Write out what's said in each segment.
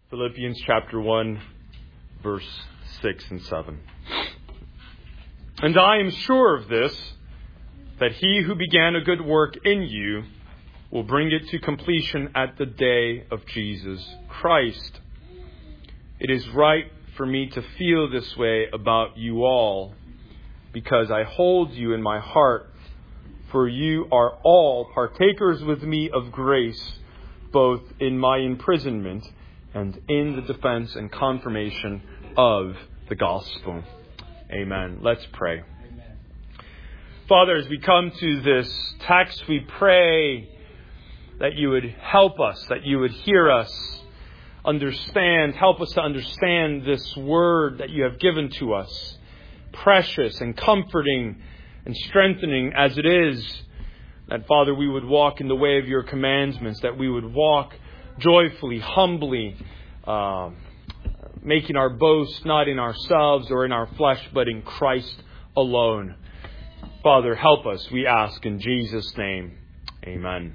Philippians chapter 1, verse 6 and 7. And I am sure of this, that he who began a good work in you will bring it to completion at the day of Jesus Christ. It is right for me to feel this way about you all, because I hold you in my heart, for you are all partakers with me of grace, both in my imprisonment and in the defense and confirmation of the gospel. Amen. Let's pray. Amen. Father, as we come to this text, we pray that you would help us, that you would hear us, help us to understand this word that you have given to us, precious and comforting and strengthening as it is, that, Father, we would walk in the way of your commandments, that we would walk joyfully, humbly, making our boast not in ourselves or in our flesh, but in Christ alone. Father, help us, we ask in Jesus' name. Amen.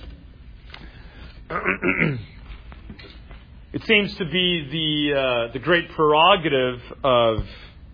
It seems to be the great prerogative of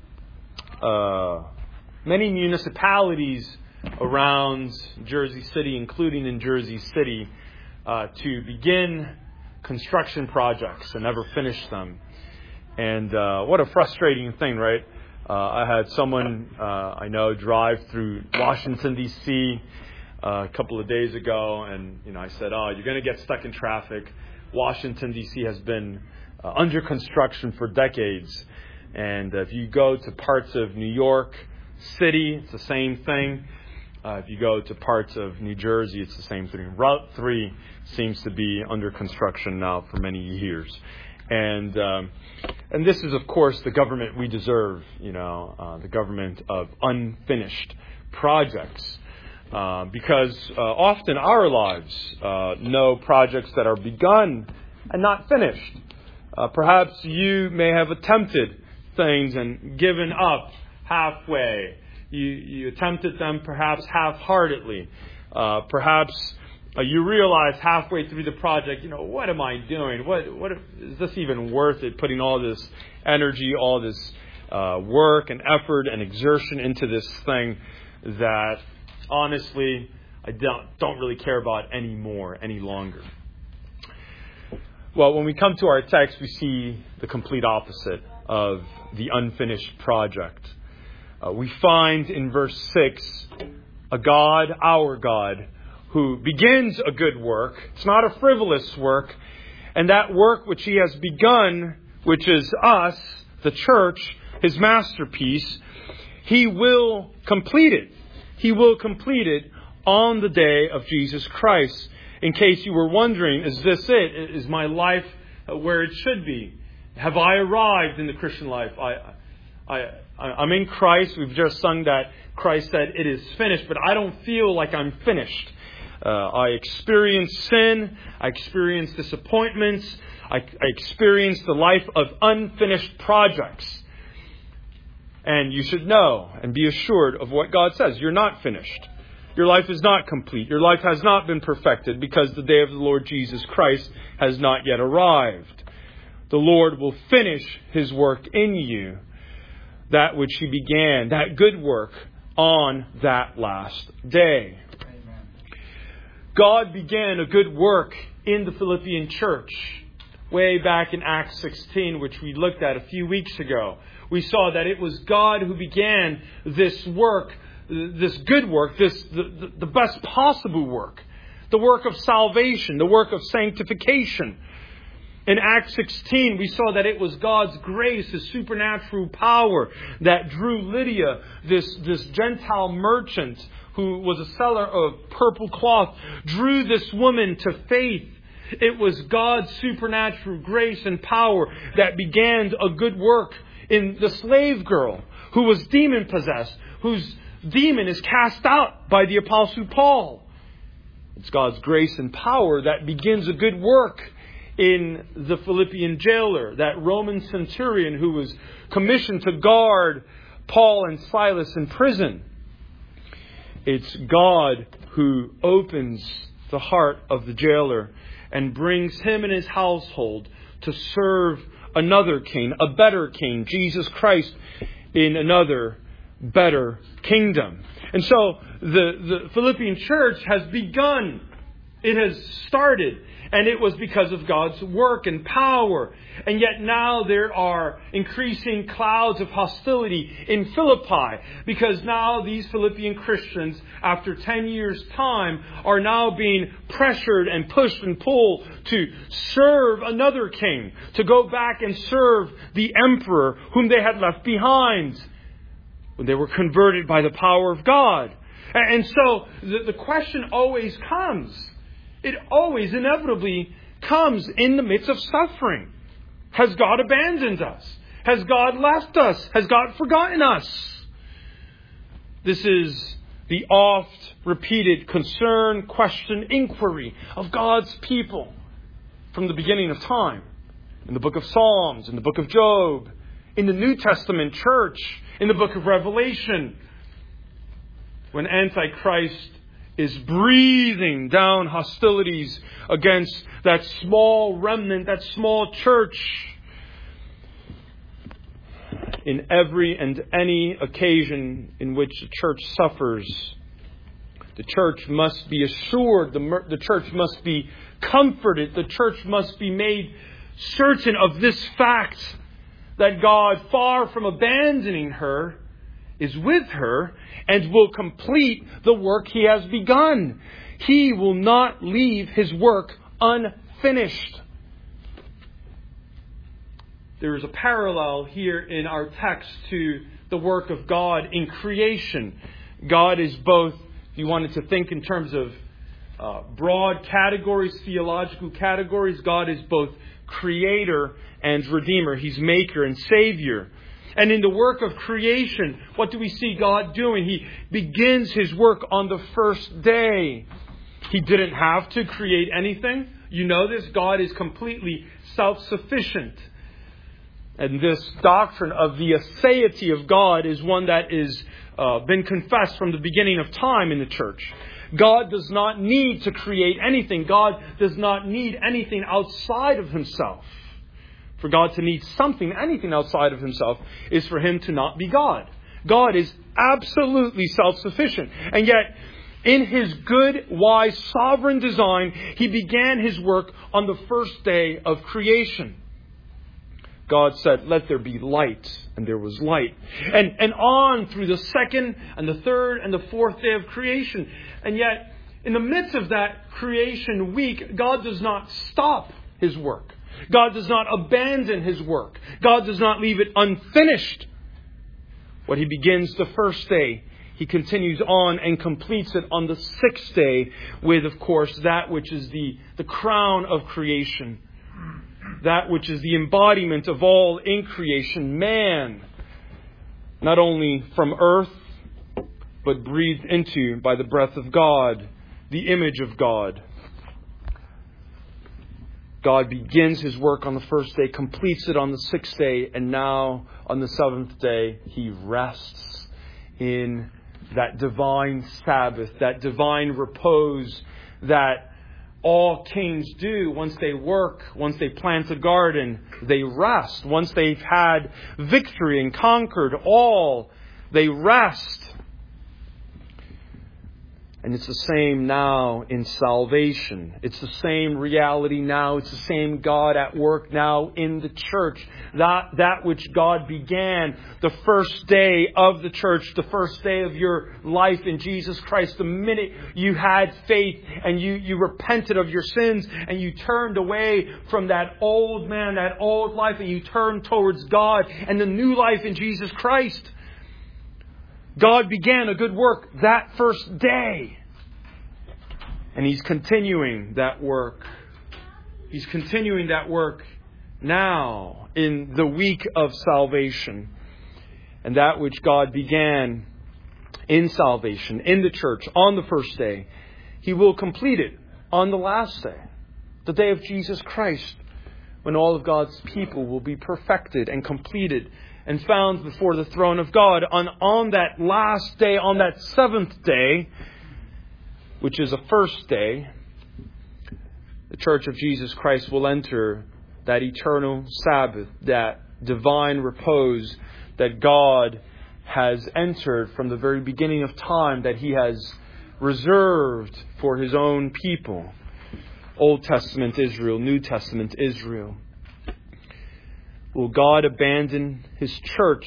many municipalities around Jersey City, including in Jersey City, to begin construction projects and never finish them. And what a frustrating thing, right? I had someone I know drive through Washington, D.C. A couple of days ago, and I said, you're going to get stuck in traffic. Washington, D.C. has been under construction for decades. And if you go to parts of New York City, it's the same thing. If you go to parts of New Jersey, it's the same thing. Route 3 seems to be under construction now for many years. And this is, of course, the government we deserve, the government of unfinished projects. Because often our lives know projects that are begun and not finished. Perhaps you may have attempted things and given up halfway. You attempted them perhaps half-heartedly. Perhaps you realize halfway through the project, what am I doing? What is this even worth it? Putting all this energy, all this work and effort and exertion into this thing that honestly I don't really care about any longer. Well, when we come to our text, we see the complete opposite of the unfinished project. We find in verse 6 a God, our God, who begins a good work. It's not a frivolous work. And that work which he has begun, which is us, the church, his masterpiece, he will complete it. He will complete it on the day of Jesus Christ. In case you were wondering, is this it? Is my life where it should be? Have I arrived in the Christian life? I'm in Christ. We've just sung that Christ said it is finished, but I don't feel like I'm finished. I experience sin. I experience disappointments. I experience the life of unfinished projects. And you should know and be assured of what God says. You're not finished. Your life is not complete. Your life has not been perfected because the day of the Lord Jesus Christ has not yet arrived. The Lord will finish his work in you, that which he began, that good work, on that last day. Amen. God began a good work in the Philippian church way back in Acts 16, which we looked at a few weeks ago. We saw that it was God who began this work, this good work, the best possible work, the work of salvation, the work of sanctification. In Acts 16, we saw that it was God's grace, His supernatural power that drew Lydia, this Gentile merchant who was a seller of purple cloth, drew this woman to faith. It was God's supernatural grace and power that began a good work in the slave girl who was demon-possessed, whose demon is cast out by the Apostle Paul. It's God's grace and power that begins a good work in the Philippian jailer, that Roman centurion who was commissioned to guard Paul and Silas in prison. It's God who opens the heart of the jailer and brings him and his household to serve another king, a better king, Jesus Christ, in another better kingdom. And so the Philippian church has begun. It has started. And it was because of God's work and power. And yet now there are increasing clouds of hostility in Philippi. Because now these Philippian Christians, after 10 years' time, are now being pressured and pushed and pulled to serve another king. To go back and serve the emperor whom they had left behind when they were converted by the power of God. And so the question always comes. It always inevitably comes in the midst of suffering. Has God abandoned us? Has God left us? Has God forgotten us? This is the oft repeated concern, question, inquiry of God's people from the beginning of time. In the book of Psalms, in the book of Job, in the New Testament church, in the book of Revelation, when Antichrist is breathing down hostilities against that small remnant, that small church. In every and any occasion in which the church suffers, the church must be assured, the church must be comforted, the church must be made certain of this fact that God, far from abandoning her, is with her and will complete the work He has begun. He will not leave His work unfinished. There is a parallel here in our text to the work of God in creation. God is both, if you wanted to think in terms of broad categories, theological categories, God is both creator and redeemer. He's maker and savior. And in the work of creation, what do we see God doing? He begins His work on the first day. He didn't have to create anything. You know this. God is completely self-sufficient. And this doctrine of the aseity of God is one that is been confessed from the beginning of time in the church. God does not need to create anything. God does not need anything outside of Himself. For God to need something, anything outside of Himself, is for Him to not be God. God is absolutely self-sufficient. And yet, in His good, wise, sovereign design, He began His work on the first day of creation. God said, "Let there be light," and there was light. And on through the second and the third and the fourth day of creation. And yet, in the midst of that creation week, God does not stop His work. God does not abandon His work. God does not leave it unfinished. What He begins the first day, He continues on and completes it on the sixth day with, of course, that which is the crown of creation. That which is the embodiment of all in creation, man. Not only from earth, but breathed into by the breath of God, the image of God. God begins His work on the first day, completes it on the sixth day, and now on the seventh day, He rests in that divine Sabbath, that divine repose that all kings do. Once they work, once they plant a garden, they rest. Once they've had victory and conquered all, they rest. And it's the same now in salvation. It's the same reality now. It's the same God at work now in the church. That which God began the first day of the church, the first day of your life in Jesus Christ, the minute you had faith and you repented of your sins and you turned away from that old man, that old life, and you turned towards God and the new life in Jesus Christ. God began a good work that first day. And He's continuing that work. He's continuing that work now in the week of salvation. And that which God began in salvation, in the church, on the first day, He will complete it on the last day, the day of Jesus Christ, when all of God's people will be perfected and completed and found before the throne of God. On that last day, on that seventh day, which is a first day, the Church of Jesus Christ will enter that eternal Sabbath, that divine repose that God has entered from the very beginning of time, that He has reserved for His own people. Old Testament Israel, New Testament Israel. Will God abandon His church?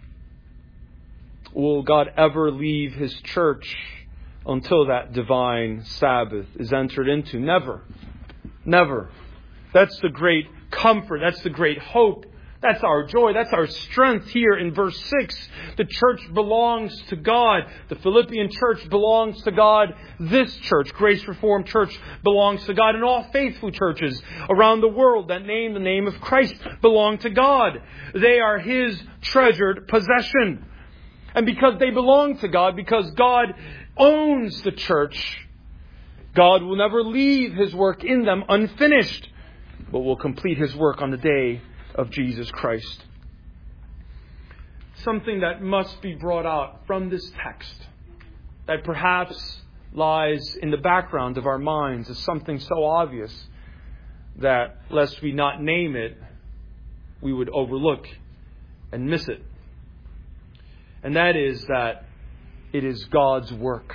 Will God ever leave His church until that divine Sabbath is entered into? Never. Never. That's the great comfort. That's the great hope. That's our joy. That's our strength here in verse 6. The church belongs to God. The Philippian church belongs to God. This church, Grace Reformed Church, belongs to God. And all faithful churches around the world that name the name of Christ belong to God. They are His treasured possession. And because they belong to God, because God owns the church, God will never leave His work in them unfinished, but will complete His work on the day of Jesus Christ. Something that must be brought out from this text, that perhaps lies in the background of our minds, is something so obvious that, lest we not name it, we would overlook and miss it. And that is that it is God's work.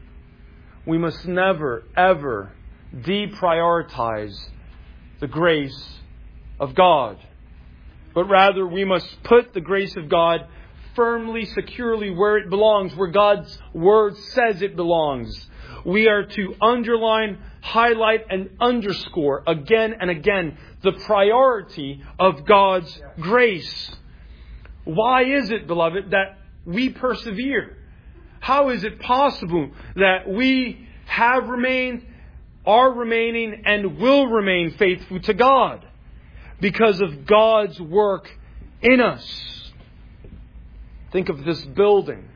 We must never, ever deprioritize the grace of God. But rather, we must put the grace of God firmly, securely where it belongs, where God's Word says it belongs. We are to underline, highlight, and underscore again and again the priority of God's grace. Why is it, beloved, that we persevere? How is it possible that we have remained, are remaining, and will remain faithful to God? Because of God's work in us. Think of this building.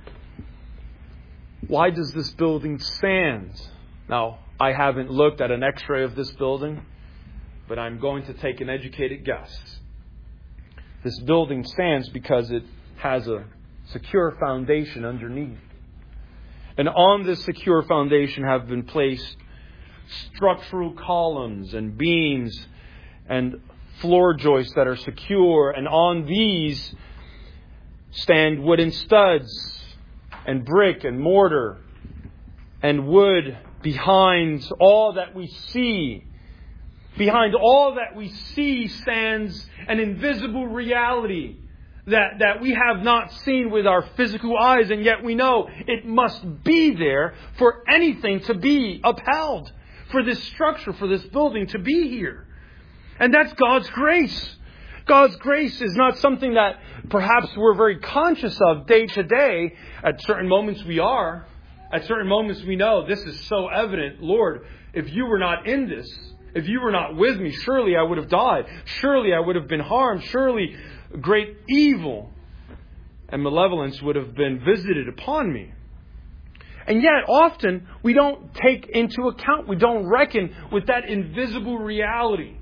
Why does this building stand? Now, I haven't looked at an x-ray of this building, but I'm going to take an educated guess. This building stands because it has a secure foundation underneath. And on this secure foundation have been placed structural columns and beams and floor joists that are secure, and on these stand wooden studs and brick and mortar and wood behind all that we see. Behind all that we see stands an invisible reality that we have not seen with our physical eyes, and yet we know it must be there for anything to be upheld, for this structure, for this building to be here. And that's God's grace. God's grace is not something that perhaps we're very conscious of day to day. At certain moments we are. At certain moments we know this is so evident. Lord, if you were not in this, if you were not with me, surely I would have died. Surely I would have been harmed. Surely great evil and malevolence would have been visited upon me. And yet often we don't take into account, we don't reckon with that invisible reality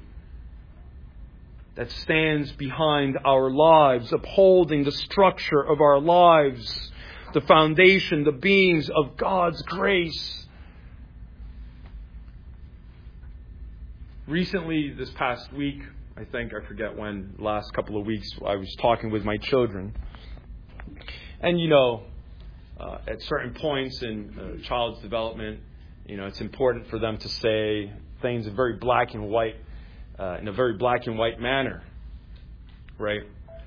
that stands behind our lives, upholding the structure of our lives, the foundation, the beams of God's grace. Recently, this past week, I forget when, last couple of weeks, I was talking with my children. And at certain points in a child's development, it's important for them to say things in very black and white, in a very black and white manner, right?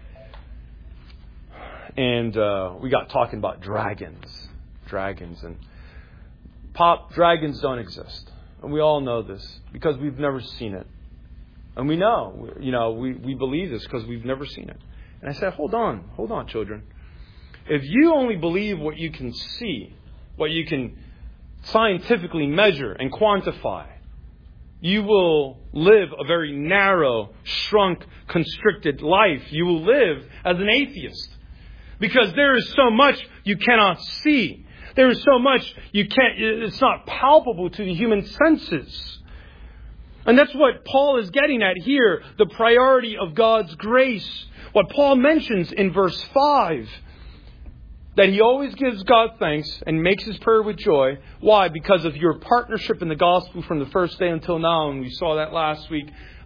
And we got talking about dragons, and dragons don't exist, and we all know this because we've never seen it, and we know, we believe this because we've never seen it. And I said, hold on, children. If you only believe what you can see, what you can scientifically measure and quantify, you will live a very narrow, shrunk, constricted life. You will live as an atheist. Because there is so much you cannot see. There is so much it's not palpable to the human senses. And that's what Paul is getting at here, the priority of God's grace. What Paul mentions in verse 5, that he always gives God thanks and makes his prayer with joy. Why? Because of your partnership in the gospel from the first day until now. And we saw that last week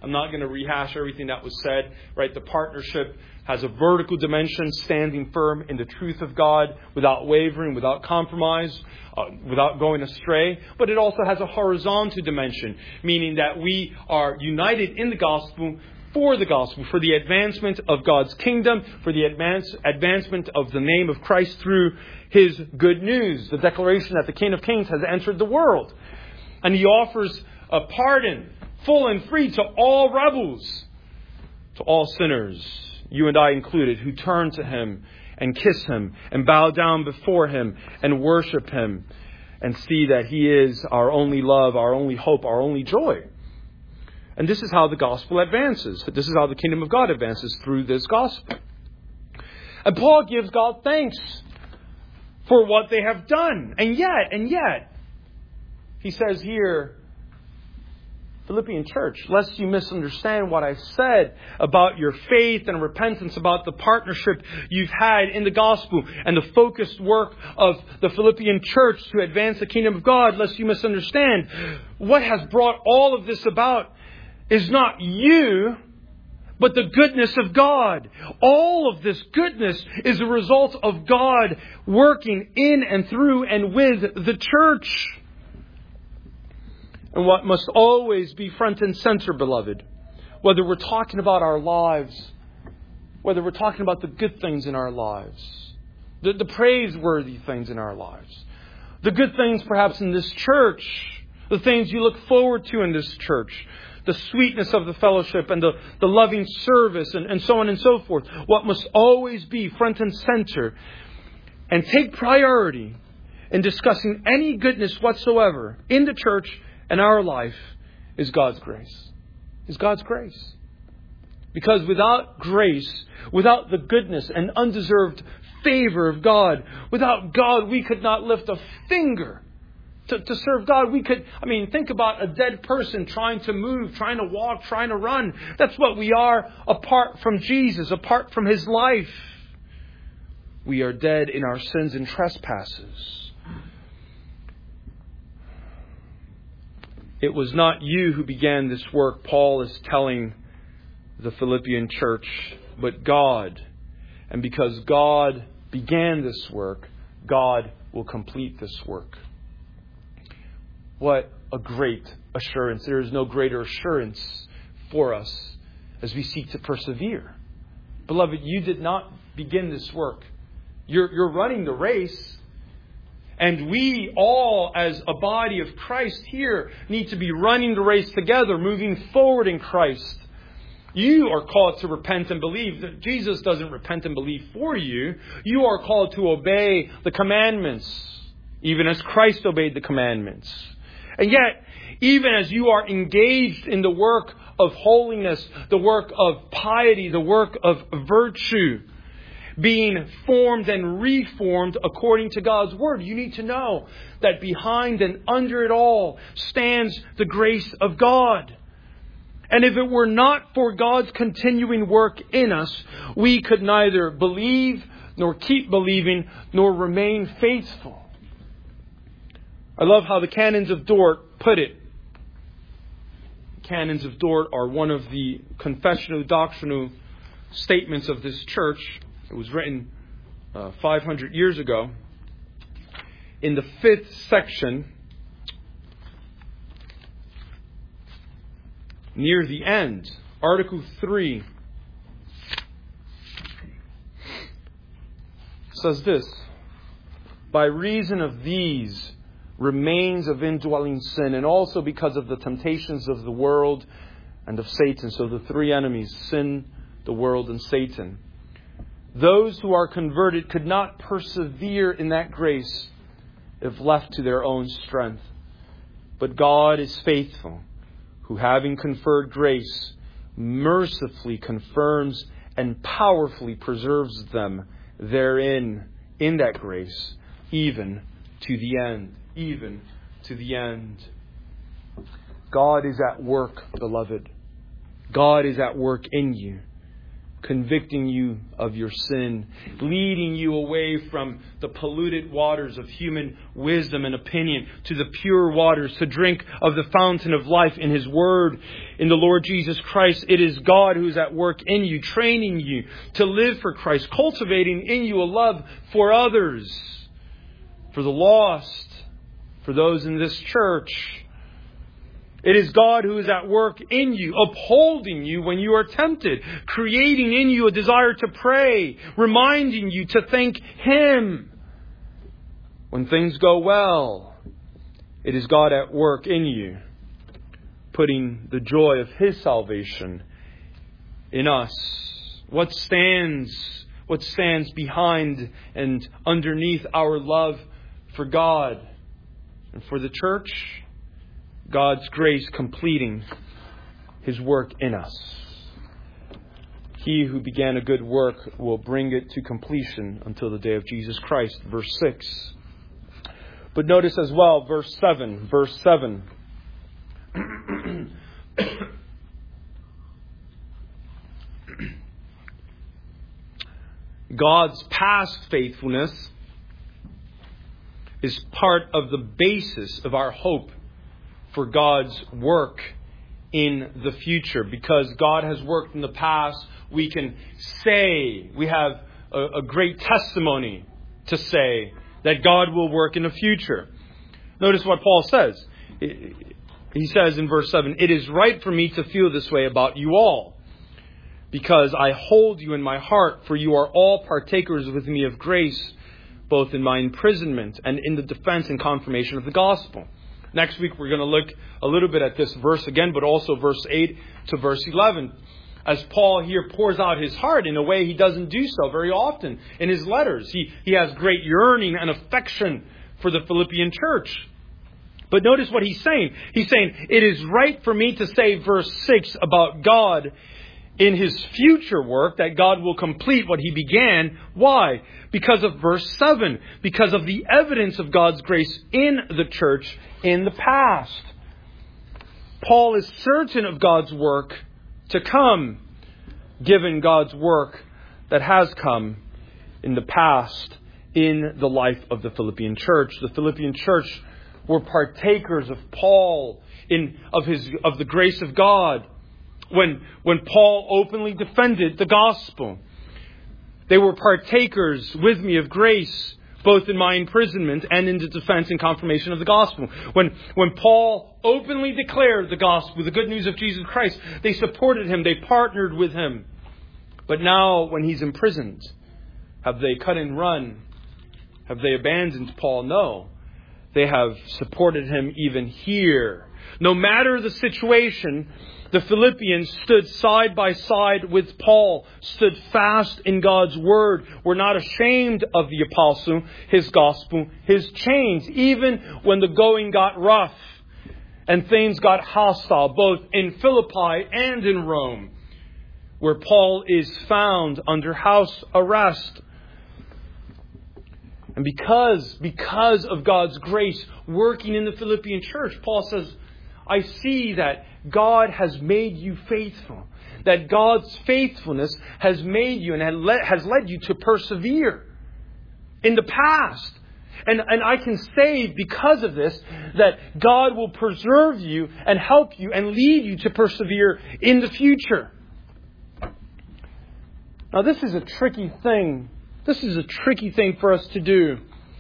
I'm not going to rehash everything that was said. Right? The partnership has a vertical dimension, standing firm in the truth of God without wavering, without compromise, without going astray. But it also has a horizontal dimension, meaning that we are united in the gospel, for the advancement of God's kingdom, for the advancement of the name of Christ through His good news, the declaration that the King of Kings has entered the world. And He offers a pardon, full and free, to all rebels, to all sinners, you and I included, who turn to Him and kiss Him and bow down before Him and worship Him and see that He is our only love, our only hope, our only joy. And this is how the gospel advances. This is how the kingdom of God advances, through this gospel. And Paul gives God thanks for what they have done. And yet, he says here, Philippian church, lest you misunderstand what I've said about your faith and repentance, about the partnership you've had in the gospel and the focused work of the Philippian church to advance the kingdom of God, lest you misunderstand, what has brought all of this about is not you, but the goodness of God. All of this goodness is a result of God working in and through and with the church. And what must always be front and center, beloved, whether we're talking about our lives, whether we're talking about the good things in our lives, the praiseworthy things in our lives, the good things perhaps in this church, the things you look forward to in this church, the sweetness of the fellowship and the loving service and so on and so forth. What must always be front and center and take priority in discussing any goodness whatsoever in the church and our life is God's grace. Is God's grace. Because without grace, without the goodness and undeserved favor of God, without God, we could not lift a finger to serve God. Think about a dead person trying to move, trying to walk, trying to run. That's what we are apart from Jesus, apart from His life. We are dead in our sins and trespasses. It was not you who began this work, Paul is telling the Philippian church, but God. And because God began this work, God will complete this work. What a great assurance. There is no greater assurance for us as we seek to persevere. Beloved, you did not begin this work. You're running the race. And we all, as a body of Christ here, need to be running the race together, moving forward in Christ. You are called to repent and believe. Jesus doesn't repent and believe for you. You are called to obey the commandments, even as Christ obeyed the commandments. And yet, even as you are engaged in the work of holiness, the work of piety, the work of virtue, being formed and reformed according to God's Word, you need to know that behind and under it all stands the grace of God. And if it were not for God's continuing work in us, we could neither believe, nor keep believing, nor remain faithful. I love how the Canons of Dort put it. Canons of Dort are one of the confessional doctrinal statements of this church. It was written 500 years ago. In the 5th section, near the end, Article 3 says this: by reason of these remains of indwelling sin, and also because of the temptations of the world and of Satan. So the three enemies, sin, the world, and Satan. Those who are converted could not persevere in that grace if left to their own strength. But God is faithful, who having conferred grace, mercifully confirms and powerfully preserves them therein, in that grace, even to the end. Even to the end. God is at work, beloved. God is at work in you. convicting you of your sin, leading you away from the polluted waters of human wisdom and opinion to the pure waters, to drink of the fountain of life in His Word, in the Lord Jesus Christ. It is God who is at work in you, training you to live for Christ, cultivating in you a love for others, for the lost, for those in this church. It is God who is at work in you, upholding you when you are tempted, creating in you a desire to pray, reminding you to thank Him when things go well. It is God at work in you, putting the joy of His salvation in us. What stands behind and underneath our love for God and for the church? God's grace completing His work in us. He who began a good work will bring it to completion until the day of Jesus Christ. Verse 6. But notice as well, verse 7. Verse 7. God's past faithfulness is part of the basis of our hope for God's work in the future. Because God has worked in the past, we can say, we have a great testimony to say that God will work in the future. Notice what Paul says. He says in verse 7, "It is right for me to feel this way about you all, because I hold you in my heart, for you are all partakers with me of grace, both in my imprisonment and in the defense and confirmation of the gospel." Next week, we're going to look a little bit at this verse again, but also verse 8 to verse 11. As Paul here pours out his heart in a way he doesn't do so very often in his letters. He has great yearning and affection for the Philippian church. But notice what he's saying. He's saying, it is right for me to say verse 6 about God in His future work, that God will complete what He began. Why? Because of verse 7. Because of the evidence of God's grace in the church in the past. Paul is certain of God's work to come, given God's work that has come in the past in the life of the Philippian church. The Philippian church were partakers of Paul, of the grace of God. When Paul openly defended the gospel, they were partakers with me of grace, both in my imprisonment and in the defense and confirmation of the gospel. When Paul openly declared the gospel, the good news of Jesus Christ, they supported him, they partnered with him. But now, when he's imprisoned, have they cut and run? Have they abandoned Paul? No. They have supported him even here. No matter the situation, the Philippians stood side by side with Paul, stood fast in God's Word, were not ashamed of the apostle, his gospel, his chains, even when the going got rough and things got hostile, both in Philippi and in Rome, where Paul is found under house arrest. And because of God's grace working in the Philippian church, Paul says, I see that God has made you faithful. That God's faithfulness has made you and has led you to persevere in the past. And I can say because of this that God will preserve you and help you and lead you to persevere in the future. Now this is a tricky thing. This is a tricky thing for us to do.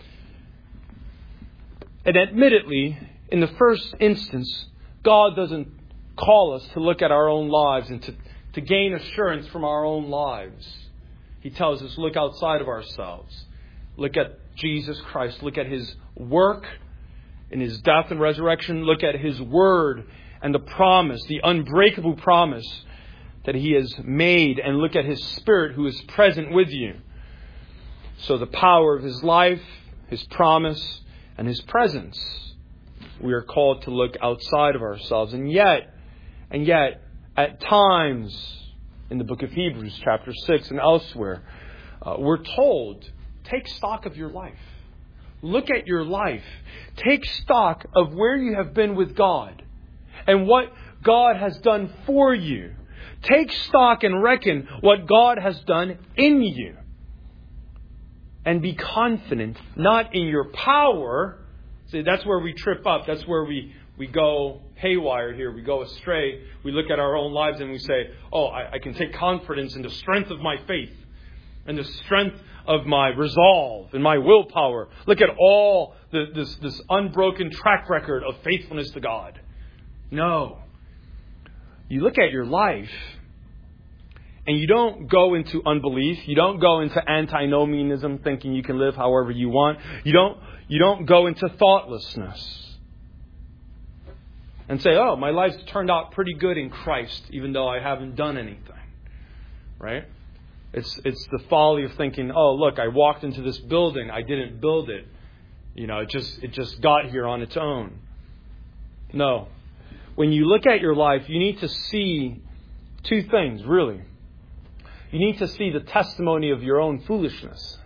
And admittedly, in the first instance, God doesn't call us to look at our own lives and to gain assurance from our own lives. He tells us, look outside of ourselves. Look at Jesus Christ. Look at His work in His death and resurrection. Look at His Word and the promise, the unbreakable promise that He has made. And look at His Spirit who is present with you. So the power of His life, His promise, and His presence. We are called to look outside of ourselves. And yet, at times, in the book of Hebrews, chapter 6 and elsewhere, we're told, take stock of your life. Look at your life. Take stock of where you have been with God and what God has done for you. Take stock and reckon what God has done in you. And be confident, not in your power. See, that's where we trip up. That's where we go haywire here. We go astray. We look at our own lives and we say, oh, I can take confidence in the strength of my faith and the strength of my resolve and my willpower. Look at all this unbroken track record of faithfulness to God. No. You look at your life and you don't go into unbelief. You don't go into antinomianism, thinking you can live however you want. You don't go into thoughtlessness and say, oh, my life's turned out pretty good in Christ, even though I haven't done anything. Right? It's the folly of thinking, oh, look, I walked into this building. I didn't build it. It just got here on its own. No. When you look at your life, you need to see two things, really. You need to see the testimony of your own foolishness.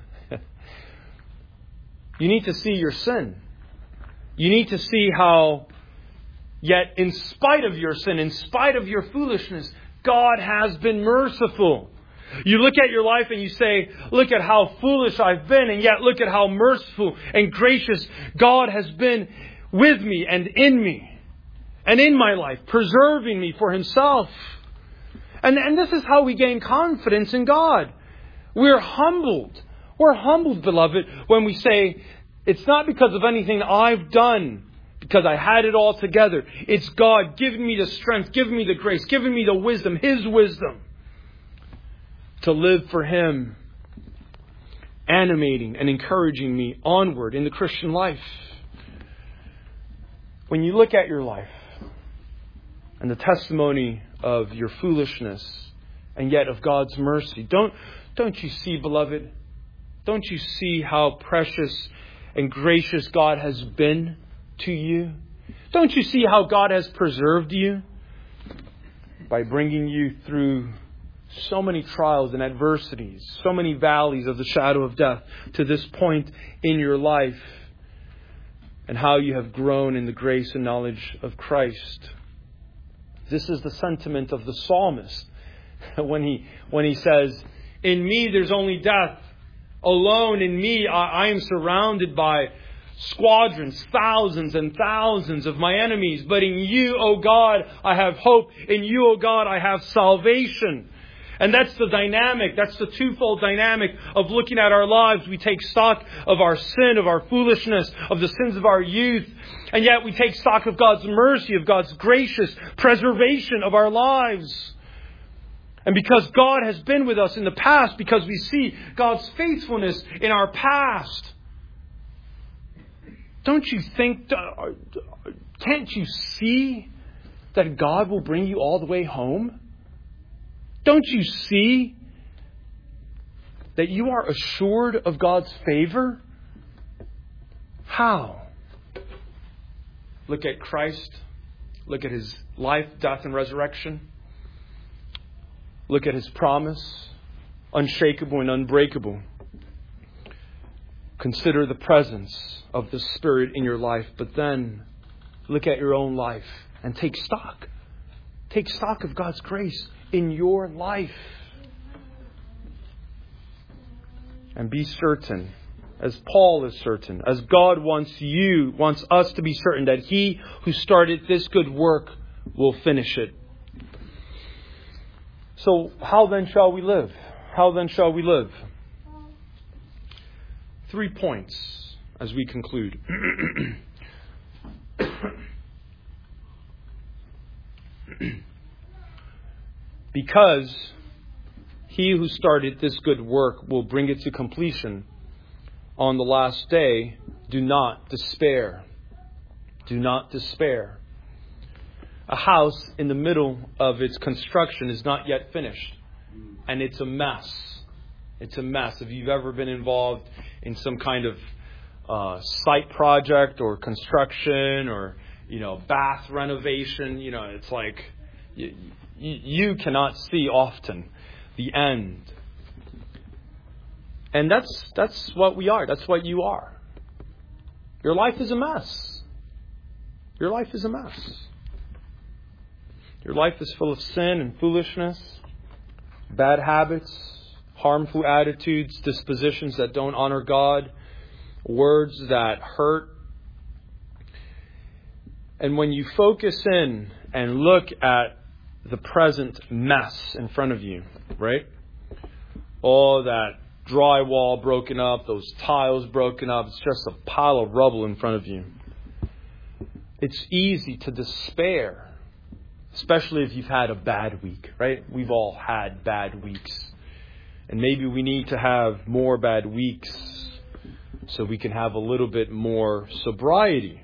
You need to see your sin. You need to see how, yet in spite of your sin, in spite of your foolishness, God has been merciful. You look at your life and you say, look at how foolish I've been, and yet look at how merciful and gracious God has been with me and in my life, preserving me for Himself. And this is how we gain confidence in God. We're humbled. We're humbled, beloved, when we say, it's not because of anything I've done, because I had it all together. It's God giving me the strength, giving me the grace, giving me the wisdom, His wisdom, to live for Him, animating and encouraging me onward in the Christian life. When you look at your life and the testimony of your foolishness and yet of God's mercy, don't you see, beloved? Don't you see how precious and gracious God has been to you? Don't you see how God has preserved you by bringing you through so many trials and adversities, so many valleys of the shadow of death to this point in your life, and how you have grown in the grace and knowledge of Christ? This is the sentiment of the psalmist when he says, in me there's only death. Alone in me I am surrounded by squadrons, thousands and thousands of my enemies. But in you, O God, I have hope. In you, O God, I have salvation. And that's the dynamic. That's the twofold dynamic of looking at our lives. We take stock of our sin, of our foolishness, of the sins of our youth. And yet we take stock of God's mercy, of God's gracious preservation of our lives. And because God has been with us in the past, because we see God's faithfulness in our past, don't you think, can't you see that God will bring you all the way home? Don't you see that you are assured of God's favor? How? Look at Christ. Look at His life, death, and resurrection. Look at His promise, unshakable and unbreakable. Consider the presence of the Spirit in your life, but then look at your own life and take stock. Take stock of God's grace in your life. And be certain, as Paul is certain, as God wants us to be certain that He who started this good work will finish it. So how then shall we live? How then shall we live? 3 points as we conclude. Because He who started this good work will bring it to completion on the last day, do not despair. Do not despair. A house in the middle of its construction is not yet finished. And it's a mess. It's a mess. If you've ever been involved in some kind of site project or construction or, bath renovation, it's like you cannot see often the end. And that's what we are. That's what you are. Your life is a mess. Your life is a mess. your life is full of sin and foolishness, bad habits, harmful attitudes, dispositions that don't honor God, words that hurt. And when you focus in and look at the present mess in front of you, right? All that drywall broken up, those tiles broken up, it's just a pile of rubble in front of you. It's easy to despair, especially if you've had a bad week, right? We've all had bad weeks. And maybe we need to have more bad weeks so we can have a little bit more sobriety.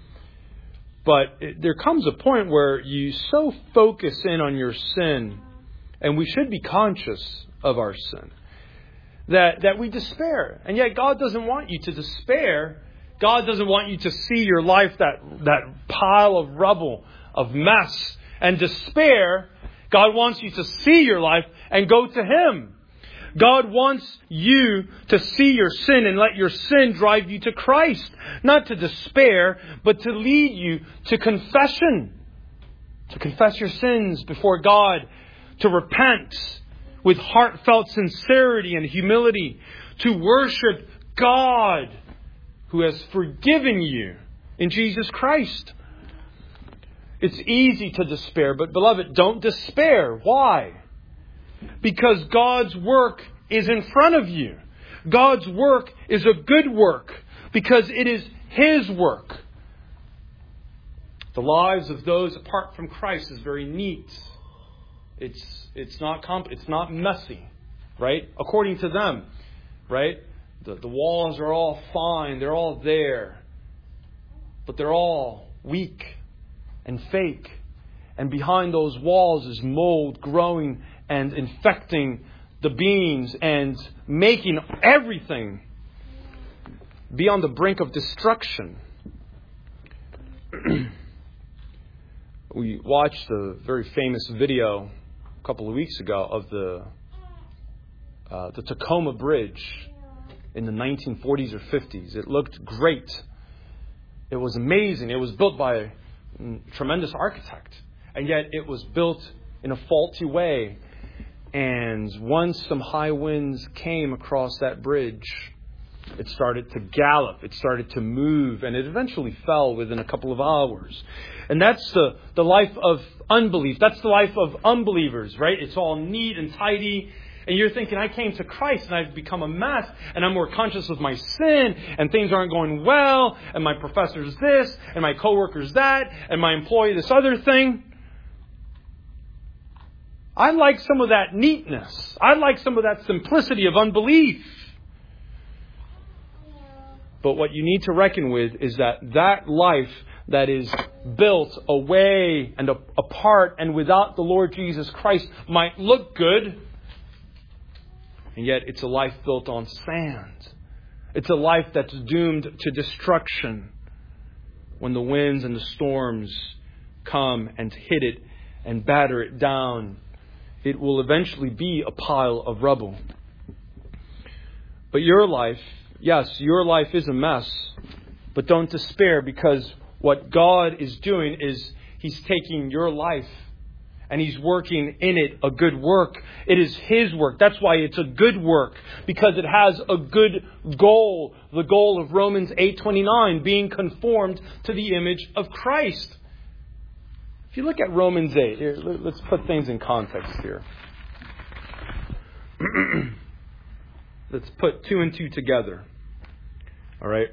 But there comes a point where you so focus in on your sin, and we should be conscious of our sin, that we despair. And yet God doesn't want you to despair. God doesn't want you to see your life, that pile of rubble, of mess and despair. God wants you to see your life and go to Him. God wants you to see your sin and let your sin drive you to Christ. Not to despair, but to lead you to confession. To confess your sins before God. To repent with heartfelt sincerity and humility. To worship God who has forgiven you in Jesus Christ. It's easy to despair, but beloved, don't despair. Why? Because God's work is in front of you. God's work is a good work because it is His work. The lives of those apart from Christ is very neat. It's not messy, right? According to them, right? The walls are all fine. They're all there. But they're all weak and fake. And behind those walls is mold growing and infecting the beams and making everything be on the brink of destruction. We watched a very famous video a couple of weeks ago of the Tacoma Bridge in the 1940s or 50s. It looked great. It was amazing. It was built by a tremendous architect. And yet it was built in a faulty way. And once some high winds came across that bridge, it started to gallop. It started to move. And it eventually fell within a couple of hours. And that's the life of unbelief. That's the life of unbelievers, right? It's all neat and tidy. And you're thinking, I came to Christ and I've become a mess. And I'm more conscious of my sin. And things aren't going well. And my professor's this. And my coworker's that. And my employee this other thing. I like some of that neatness. I like some of that simplicity of unbelief. But what you need to reckon with is that life that is built away and apart and without the Lord Jesus Christ might look good. And yet it's a life built on sand. It's a life that's doomed to destruction when the winds and the storms come and hit it and batter it down. It will eventually be a pile of rubble. But your life, yes, your life is a mess. But don't despair, because what God is doing is He's taking your life and He's working in it a good work. It is His work. That's why it's a good work, because it has a good goal. The goal of Romans 8:29, being conformed to the image of Christ. If you look at Romans 8, here, let's put things in context here. Let's put 2 and 2 together. All right.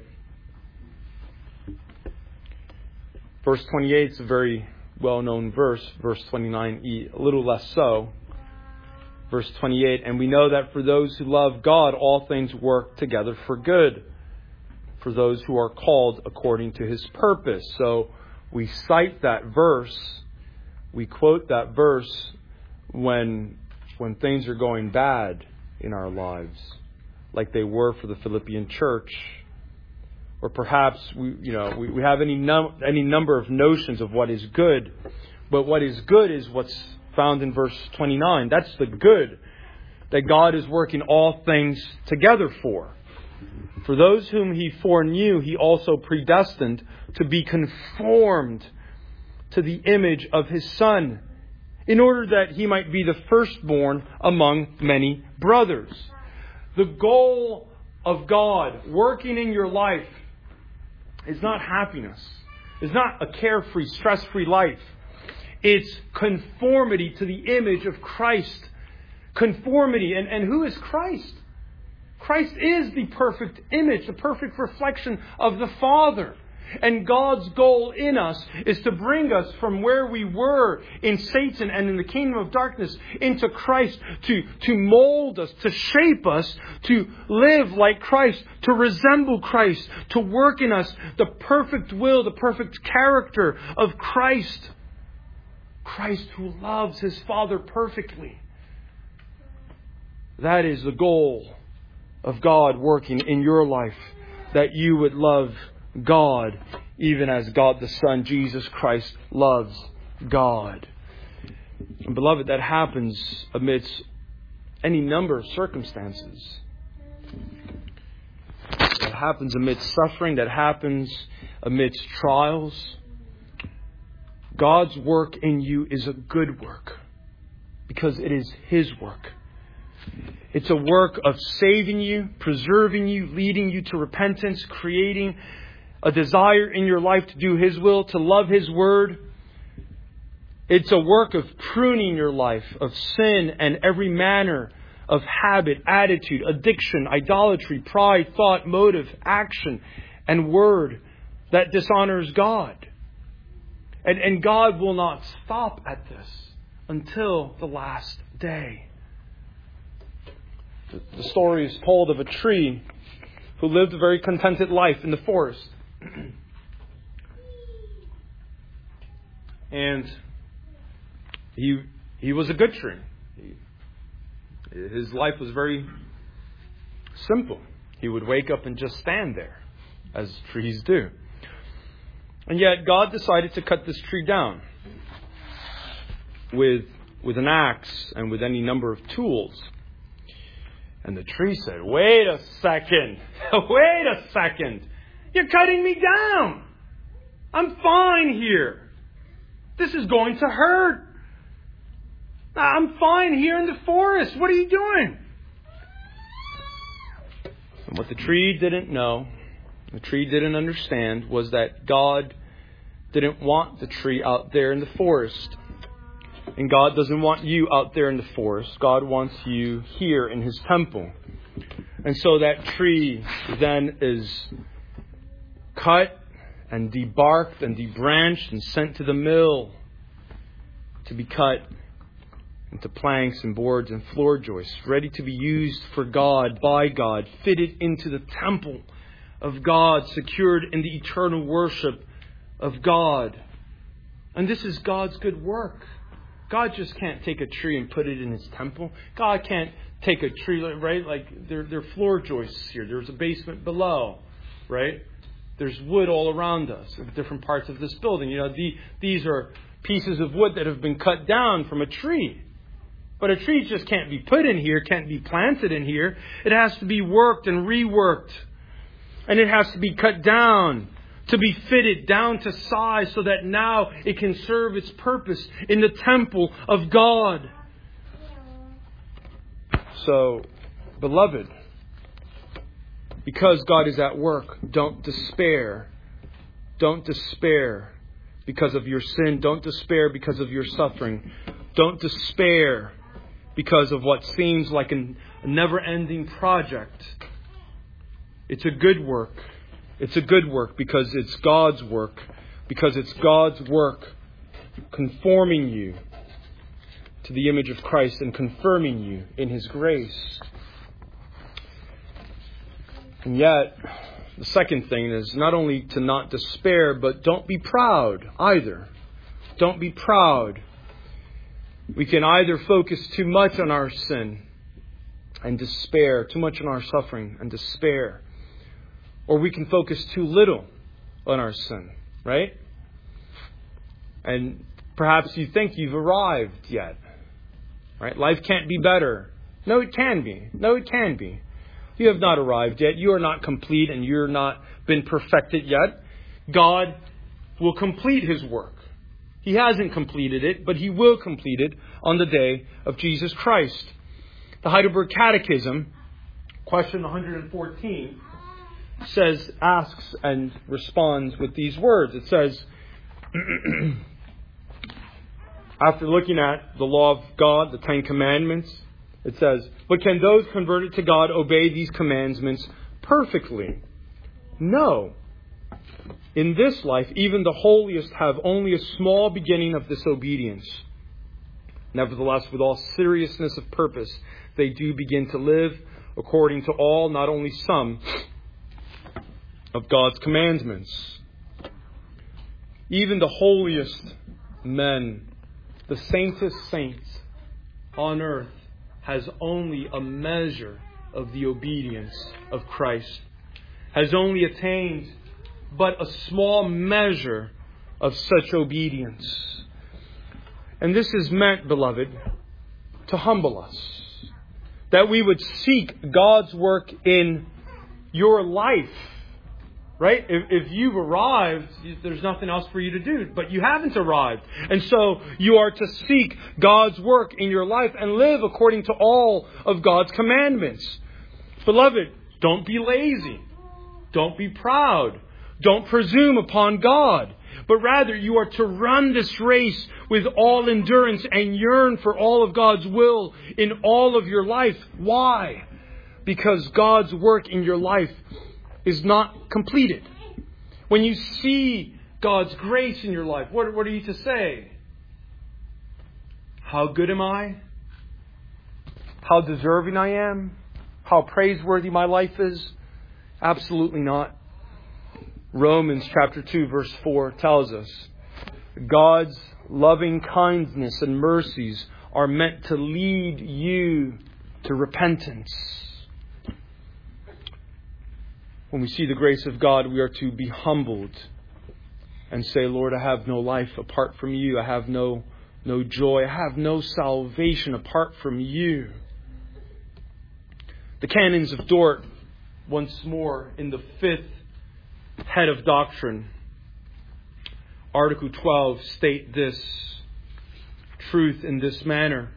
Verse 28 is a very well-known verse. Verse 29, a little less so. Verse 28, and we know that for those who love God, all things work together for good, for those who are called according to His purpose. So we cite that verse, we quote that verse when things are going bad in our lives, like they were for the Philippian church. Or perhaps we have any number of notions of what is good, but what is good is what's found in verse 29. That's the good that God is working all things together for. For those whom He foreknew, He also predestined to be conformed to the image of His Son, in order that he might be the firstborn among many brothers. The goal of God working in your life is not happiness. It's not a carefree, stress-free life. It's conformity to the image of Christ. Conformity. And who is Christ? Christ is the perfect image, the perfect reflection of the Father. And God's goal in us is to bring us from where we were in Satan and in the kingdom of darkness into Christ, to mold us, to shape us, to live like Christ, to resemble Christ, to work in us the perfect will, the perfect character of Christ. Christ who loves His Father perfectly. That is the goal of God working in your life, that you would love God, even as God the Son, Jesus Christ, loves God. And beloved, that happens amidst any number of circumstances. That happens amidst suffering. That happens amidst trials. God's work in you is a good work because it is His work. It's a work of saving you, preserving you, leading you to repentance, creating a desire in your life to do His will, to love His Word. It's a work of pruning your life of sin and every manner of habit, attitude, addiction, idolatry, pride, thought, motive, action, and word that dishonors God. And God will not stop at this until the last day. The story is told of a tree who lived a very contented life in the forest. And he was a good tree. His life was very simple. He would wake up and just stand there, as trees do. And yet God decided to cut this tree down with an axe and with any number of tools. And the tree said, "Wait a second. Wait a second. You're cutting me down. I'm fine here. This is going to hurt. I'm fine here in the forest. What are you doing?" And what the tree didn't know, the tree didn't understand, was that God didn't want the tree out there in the forest. And God doesn't want you out there in the forest. God wants you here in His temple. And so that tree then is cut and debarked and debranched and sent to the mill to be cut into planks and boards and floor joists, ready to be used for God, by God, fitted into the temple of God, secured in the eternal worship of God. And this is God's good work. God just can't take a tree and put it in His temple. God can't take a tree, right? Like there are floor joists here. There's a basement below, right? There's wood all around us of different parts of this building. You know, these are pieces of wood that have been cut down from a tree. But a tree just can't be put in here, can't be planted in here. It has to be worked and reworked. And it has to be cut down to be fitted down to size so that now it can serve its purpose in the temple of God. So, beloved, because God is at work, don't despair. Don't despair because of your sin. Don't despair because of your suffering. Don't despair because of what seems like a never-ending project. It's a good work. It's a good work because it's God's work. Because it's God's work conforming you to the image of Christ and confirming you in His grace. And yet, the second thing is not only to not despair, but don't be proud either. Don't be proud. We can either focus too much on our sin and despair, too much on our suffering and despair. Or we can focus too little on our sin, right? And perhaps you think you've arrived yet, right? Life can't be better. No, it can be. No, it can be. You have not arrived yet. You are not complete and you're not been perfected yet. God will complete His work. He hasn't completed it, but He will complete it on the day of Jesus Christ. The Heidelberg Catechism, question 114, asks and responds with these words. It says, after looking at the law of God, the Ten Commandments, it says, but can those converted to God obey these commandments perfectly? No. In this life, even the holiest have only a small beginning of disobedience. Nevertheless, with all seriousness of purpose, they do begin to live according to all, not only some, of God's commandments. Even the holiest men, the saintest saints on earth, has only a measure of the obedience of Christ, has only attained but a small measure of such obedience. And this is meant, beloved, to humble us, that we would seek God's work in your life. Right? If you've arrived, there's nothing else for you to do. But you haven't arrived. And so you are to seek God's work in your life and live according to all of God's commandments. Beloved, don't be lazy. Don't be proud. Don't presume upon God. But rather, you are to run this race with all endurance and yearn for all of God's will in all of your life. Why? Because God's work in your life is not completed. When you see God's grace in your life, what are you to say? How good am I? How deserving I am? How praiseworthy my life is? Absolutely not. Romans chapter 2 verse 4 tells us God's loving kindness and mercies are meant to lead you to repentance. When we see the grace of God, we are to be humbled and say, Lord, I have no life apart from you. I have no joy. I have no salvation apart from you. The Canons of Dort, once more, in the 5th head of doctrine, Article 12, state this truth in this manner.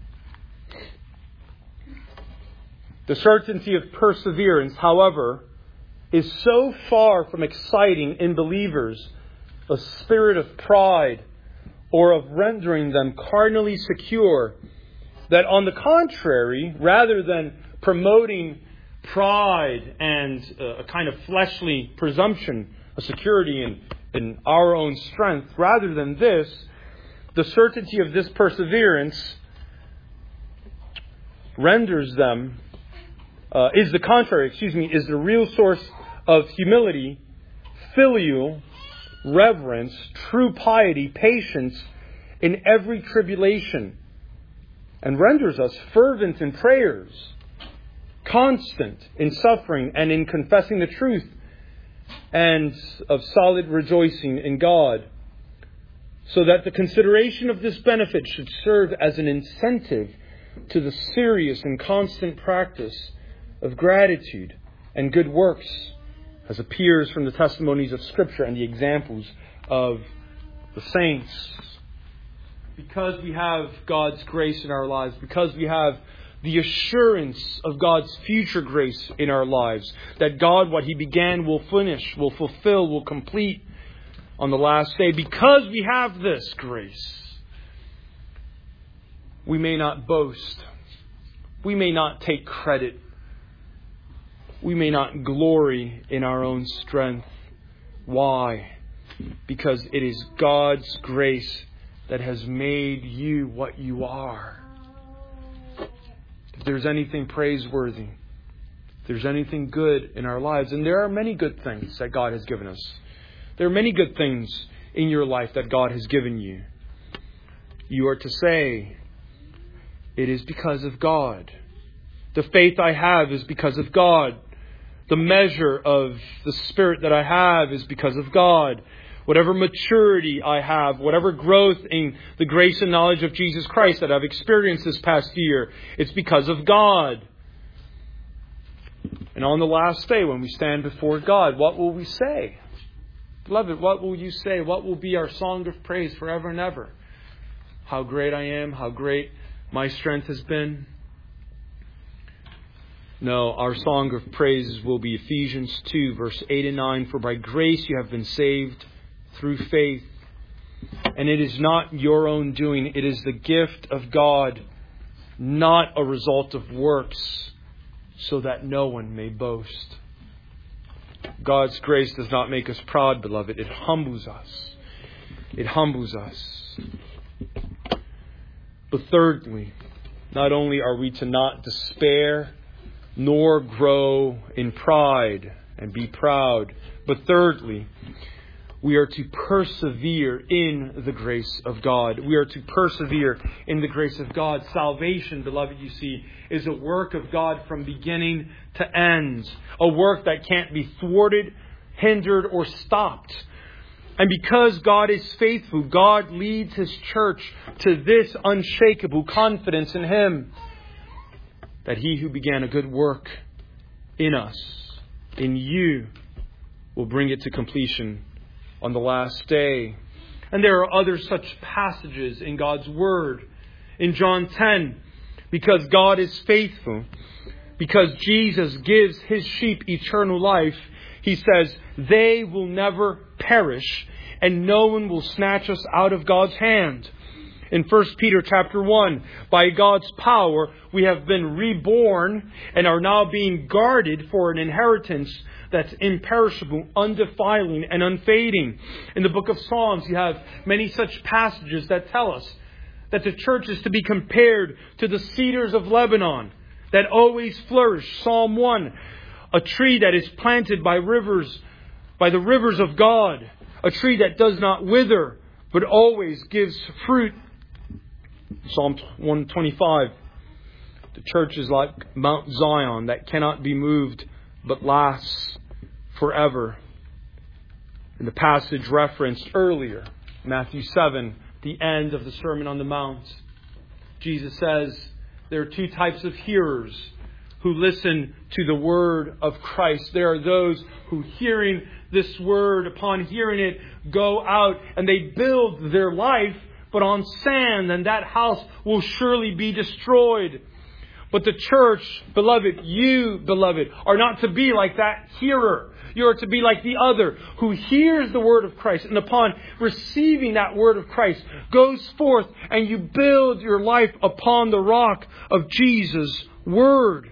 The certainty of perseverance, however, is so far from exciting in believers a spirit of pride or of rendering them carnally secure, that on the contrary, rather than promoting pride and a kind of fleshly presumption, a security in our own strength, rather than this, the certainty of this perseverance renders them, is the real source of humility, filial reverence, true piety, patience in every tribulation, and renders us fervent in prayers, constant in suffering and in confessing the truth, and of solid rejoicing in God, so that the consideration of this benefit should serve as an incentive to the serious and constant practice of gratitude and good works, as appears from the testimonies of Scripture and the examples of the saints. Because we have God's grace in our lives, because we have the assurance of God's future grace in our lives, that God, what He began, will finish, will fulfill, will complete on the last day. Because we have this grace, we may not boast. We may not take credit. We may not glory in our own strength. Why? Because it is God's grace that has made you what you are. If there's anything praiseworthy, if there's anything good in our lives, and there are many good things that God has given us. There are many good things in your life that God has given you. You are to say, it is because of God. The faith I have is because of God. The measure of the Spirit that I have is because of God. Whatever maturity I have, whatever growth in the grace and knowledge of Jesus Christ that I've experienced this past year, it's because of God. And on the last day, when we stand before God, what will we say? Beloved, what will you say? What will be our song of praise forever and ever? How great I am, how great my strength has been. No, our song of praise will be Ephesians 2, verse 8 and 9. For by grace you have been saved through faith. And it is not your own doing. It is the gift of God, not a result of works, so that no one may boast. God's grace does not make us proud, beloved. It humbles us. It humbles us. But thirdly, not only are we to not despair, nor grow in pride and be proud, but thirdly, we are to persevere in the grace of God. We are to persevere in the grace of God. Salvation, beloved, you see, is a work of God from beginning to end. A work that can't be thwarted, hindered, or stopped. And because God is faithful, God leads His church to this unshakable confidence in Him, that He who began a good work in us, in you, will bring it to completion on the last day. And there are other such passages in God's Word. In John 10, because God is faithful, because Jesus gives His sheep eternal life, He says, they will never perish, and no one will snatch us out of God's hand. In 1 Peter chapter 1, by God's power, we have been reborn and are now being guarded for an inheritance that's imperishable, undefiling, and unfading. In the book of Psalms, you have many such passages that tell us that the church is to be compared to the cedars of Lebanon that always flourish. Psalm 1, a tree that is planted by the rivers of God, a tree that does not wither, but always gives fruit. Psalm 125, the church is like Mount Zion that cannot be moved, but lasts forever. In the passage referenced earlier, Matthew 7, the end of the Sermon on the Mount, Jesus says there are two types of hearers who listen to the word of Christ. There are those who, hearing this word, upon hearing it, go out and they build their life, but on sand, and that house will surely be destroyed. But the church, beloved, you, beloved, are not to be like that hearer. You are to be like the other who hears the word of Christ, and upon receiving that word of Christ, goes forth and you build your life upon the rock of Jesus' word.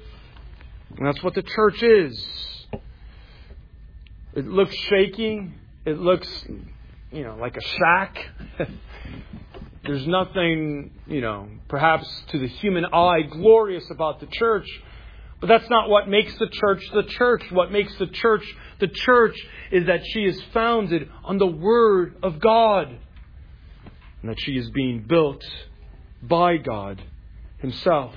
And that's what the church is. It looks shaky. It looks, like a shack. There's nothing, perhaps to the human eye glorious about the church. But that's not what makes the church the church. What makes the church is that she is founded on the Word of God. And that she is being built by God Himself.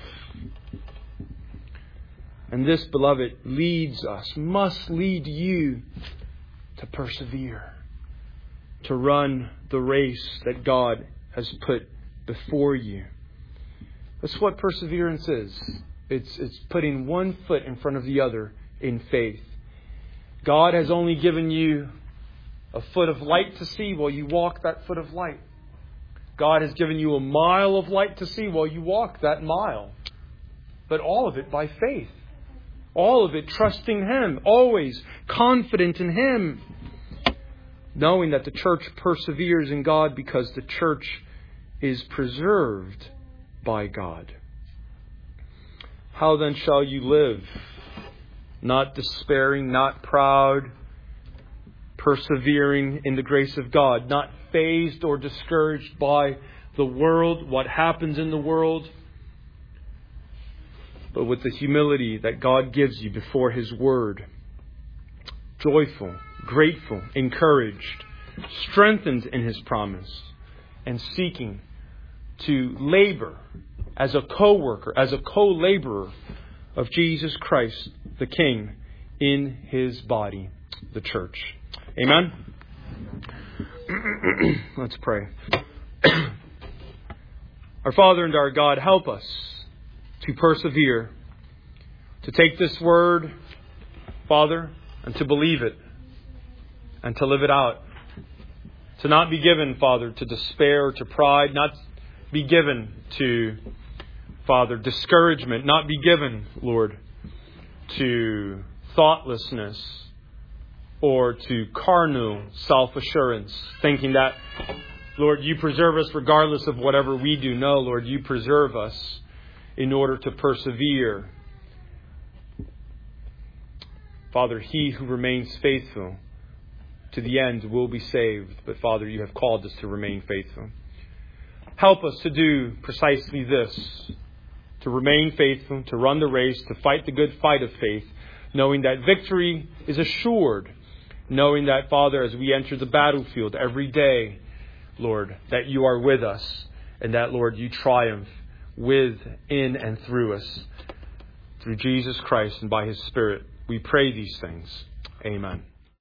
And this, beloved, must lead you to persevere. To run the race that God has put before you. That's what perseverance is. It's putting one foot in front of the other in faith. God has only given you a foot of light to see while you walk that foot of light. God has given you a mile of light to see while you walk that mile. But all of it by faith. All of it trusting Him. Always confident in Him. Knowing that the church perseveres in God because the church is preserved by God. How then shall you live? Not despairing, not proud, persevering in the grace of God, not fazed or discouraged by the world, what happens in the world, but with the humility that God gives you before His Word. Joyful, grateful, encouraged, strengthened in His promise, and seeking to labor as a co-worker, as a co-laborer of Jesus Christ, the King, in His body, the church. Amen? Let's pray. Our Father and our God, help us to persevere, to take this word, Father, and to believe it, and to live it out. To not be given, Father, to despair or to pride, not be given to, Father, discouragement, not be given, Lord, to thoughtlessness or to carnal self-assurance, thinking that, Lord, you preserve us regardless of whatever we do. No, Lord, you preserve us in order to persevere. Father, he who remains faithful to the end will be saved. But Father, you have called us to remain faithful. Help us to do precisely this, to remain faithful, to run the race, to fight the good fight of faith, knowing that victory is assured, knowing that, Father, as we enter the battlefield every day, Lord, that you are with us, and that, Lord, you triumph with, in, and through us. Through Jesus Christ and by His Spirit, we pray these things. Amen.